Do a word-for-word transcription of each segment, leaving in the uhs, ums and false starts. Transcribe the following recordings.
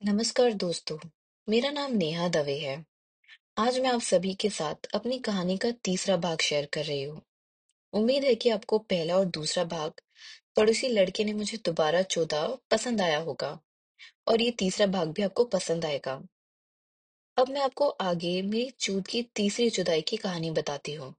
नमस्कार दोस्तों। मेरा नाम नेहा दवे है। आज मैं आप सभी के साथ अपनी कहानी का तीसरा भाग शेयर कर रही हूँ। उम्मीद है कि आपको पहला और दूसरा भाग पड़ोसी लड़के ने मुझे दोबारा चौदह पसंद आया होगा और ये तीसरा भाग भी आपको पसंद आएगा। अब मैं आपको आगे मेरी चूत की तीसरी जुदाई की कहानी बताती हूँ।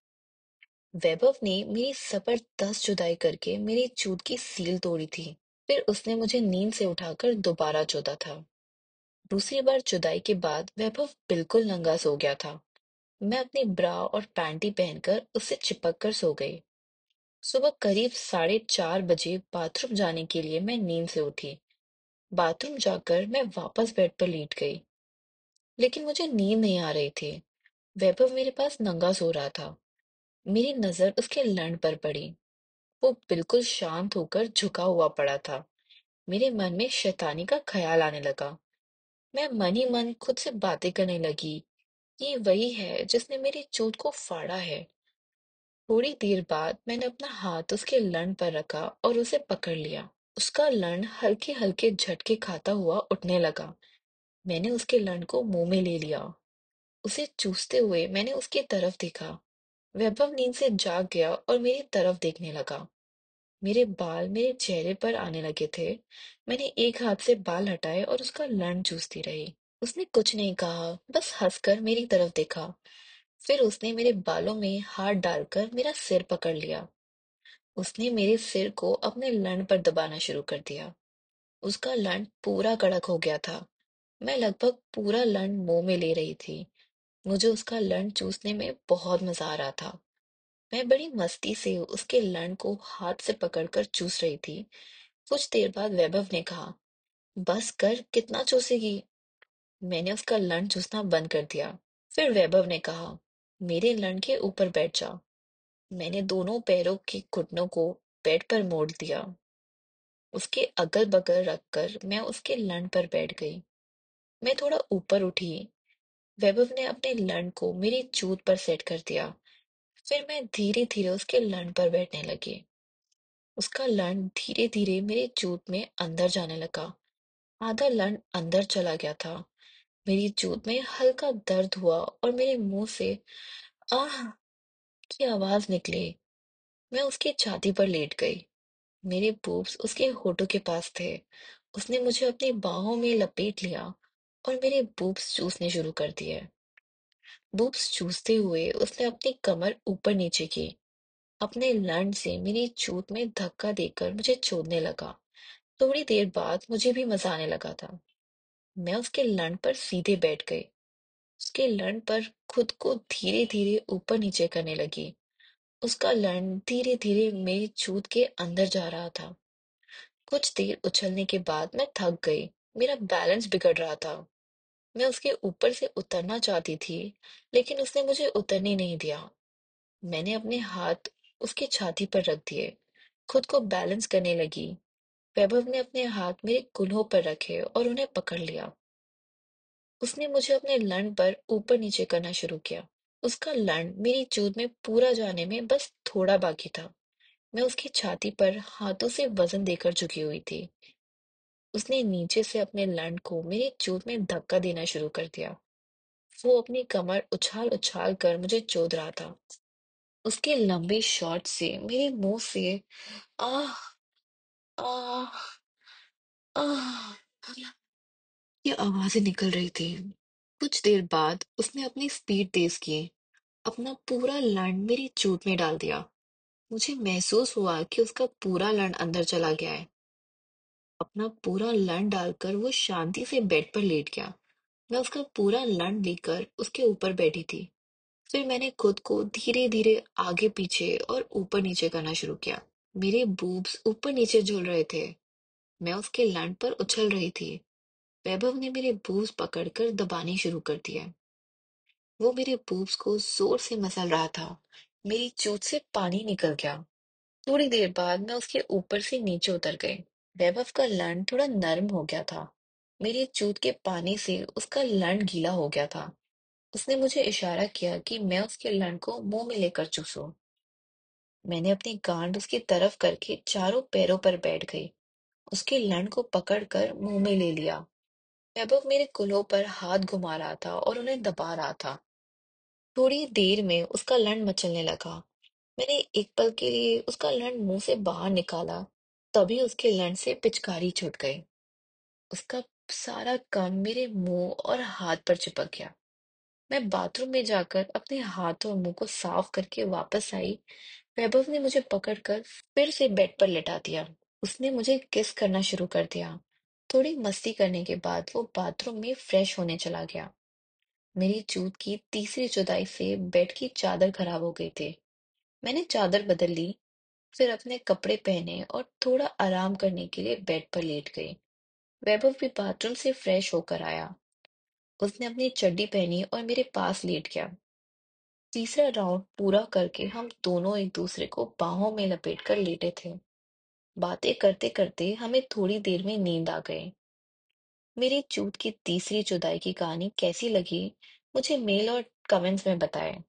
वैभव ने मेरी जबरदस्त जुदाई करके मेरी चूत की सील तोड़ी थी। फिर उसने मुझे नींद से उठाकर दोबारा चौदा था। दूसरी बार जुदाई के बाद वैभव बिल्कुल नंगा सो गया था। मैं अपनी ब्रा और पैंटी पहनकर उससे चिपक कर सो गई। सुबह करीब साढ़े चार बजे बाथरूम जाने के लिए मैं नींद से उठी। बाथरूम जाकर मैं वापस बेड पर लेट गई, लेकिन मुझे नींद नहीं आ रही थी। वैभव मेरे पास नंगा सो रहा था। मेरी नजर उसके लंड पर पड़ी। वो बिल्कुल शांत होकर झुका हुआ पड़ा था। मेरे मन में शैतानी का ख्याल आने लगा। मैं मन ही मन खुद से बातें करने लगी। ये वही है जिसने मेरी चोट को फाड़ा है। थोड़ी देर बाद मैंने अपना हाथ उसके लन पर रखा और उसे पकड़ लिया। उसका लन हल्के हल्के झटके खाता हुआ उठने लगा। मैंने उसके लन को मुंह में ले लिया। उसे चूसते हुए मैंने उसकी तरफ देखा। वैभव नींद से जाग गया और मेरी तरफ देखने लगा। मेरे बाल मेरे चेहरे पर आने लगे थे। मैंने एक हाथ से बाल हटाए और उसका लन चूसती रही। उसने कुछ नहीं कहा, बस हंसकर मेरी तरफ देखा। फिर उसने मेरे बालों में हाथ डालकर मेरा सिर पकड़ लिया। उसने मेरे सिर को अपने लन पर दबाना शुरू कर दिया। उसका लन पूरा कड़क हो गया था। मैं लगभग पूरा लन मुंह में ले रही थी। मुझे उसका लन चूसने में बहुत मजा आ रहा था। मैं बड़ी मस्ती से उसके लन को हाथ से पकड़कर चूस रही थी। कुछ देर बाद वैभव ने कहा, बस कर, कितना चूसेगी। मैंने उसका लन चूसना बंद कर दिया। फिर वैभव ने कहा, मेरे लन के ऊपर बैठ जा। मैंने दोनों पैरों के घुटनों को बेड पर मोड़ दिया। उसके अगल बगल रखकर मैं उसके लन पर बैठ गई। मैं थोड़ा ऊपर उठी। वैभव ने अपने लन को मेरी चूत पर सेट कर दिया। फिर मैं धीरे धीरे उसके लन पर बैठने लगी। उसका लन धीरे धीरे मेरी चूत में अंदर जाने लगा। आधा लन अंदर चला गया था। मेरी चूत में हल्का दर्द हुआ और मेरे मुंह से आह की आवाज निकली। मैं उसकी छाती पर लेट गई। मेरे बूब्स उसके होठों के पास थे। उसने मुझे अपनी बाहों में लपेट लिया और मेरे बूब्स चूसने शुरू कर दिए। बूब्स चूसते हुए उसने अपनी कमर ऊपर नीचे की। अपने लंड से मेरी चूत में धक्का देकर मुझे छोड़ने लगा। थोड़ी देर बाद मुझे भी मजा आने लगा था। मैं उसके लंड पर सीधे बैठ गई। उसके लंड पर खुद को धीरे धीरे ऊपर नीचे करने लगी। उसका लंड धीरे धीरे मेरी चूत के अंदर जा रहा था। कुछ देर उछलने के बाद मैं थक गई। मेरा बैलेंस बिगड़ रहा था। मैं उसके ऊपर से उतरना चाहती थी, लेकिन उसने मुझे उतरने नहीं दिया। मैंने अपने हाथ उसकी छाती पर रख दिए, खुद को बैलेंस करने लगी। वैभव ने अपने हाथ मेरे कूल्हों पर रखे और उन्हें पकड़ लिया। उसने मुझे अपने लंड पर ऊपर नीचे करना शुरू किया। उसका लंड मेरी चूत में पूरा जाने में बस थोड़ा बाकी था। मैं उसकी छाती पर हाथों से वजन देकर झुकी हुई थी। उसने नीचे से अपने लैंड को मेरी चोट में धक्का देना शुरू कर दिया। वो अपनी कमर उछाल उछाल कर मुझे चोद रहा था। उसके लंबे शॉट से मेरे मुंह से आह आह आह ये आवाजें निकल रही थी। कुछ देर बाद उसने अपनी स्पीड तेज की। अपना पूरा लैंड मेरी चोट में डाल दिया। मुझे महसूस हुआ कि उसका पूरा लैंड अंदर चला गया है। अपना पूरा लैंड डालकर वो शांति से बेड पर लेट गया। मैं उसका पूरा लंड लेकर उसके ऊपर बैठी थी। फिर मैंने खुद को धीरे धीरे आगे पीछे और ऊपर नीचे करना शुरू किया। मेरे बूब्स ऊपर नीचे झूल रहे थे। मैं उसके लंड पर उछल रही थी। वैभव ने मेरे बूब्स पकड़कर दबाने शुरू कर दिया। वो मेरे बूब्स को जोर से मसल रहा था। मेरी चोट से पानी निकल गया। थोड़ी देर बाद मैं उसके ऊपर से नीचे उतर गई। वैभव का लंड थोड़ा नरम हो गया था। मेरी चोट के पानी से उसका लंड गीला हो गया था। उसने मुझे इशारा किया कि मैं उसके लंड को मुंह में लेकर चूसूं। मैंने अपनी गांड उसकी तरफ करके चारों पैरों पर बैठ गई। उसके लंड को पकड़कर मुंह में ले लिया। वैभव मेरे कूल्हों पर हाथ घुमा रहा था और उन्हें दबा रहा था। थोड़ी देर में उसका लंड मचलने लगा। मैंने एक पल के लिए उसका लंड मुंह से बाहर निकाला, तभी उसके लंड से पिचकारी छूट गई। उसका सारा कम मेरे मुंह और हाथ पर चिपक गया। मैं बाथरूम में जाकर अपने हाथ और मुंह को साफ करके वापस आई। वैभव ने मुझे पकड़कर फिर से बेड पर लेटा दिया। उसने मुझे किस करना शुरू कर दिया। थोड़ी मस्ती करने के बाद वो बाथरूम में फ्रेश होने चला गया। मेरी चूत की तीसरी जुदाई से बेड की चादर खराब हो गई थी। मैंने चादर बदल ली, फिर अपने कपड़े पहने और थोड़ा आराम करने के लिए बेड पर लेट गई। वैभव भी बाथरूम से फ्रेश होकर आया। उसने अपनी चड्डी पहनी और मेरे पास लेट गया। तीसरा राउंड पूरा करके हम दोनों एक दूसरे को बाहों में लपेटकर लेटे थे। बातें करते करते हमें थोड़ी देर में नींद आ गई। मेरी चूत की तीसरी जुदाई की कहानी कैसी लगी, मुझे मेल और कमेंट्स में बताएं।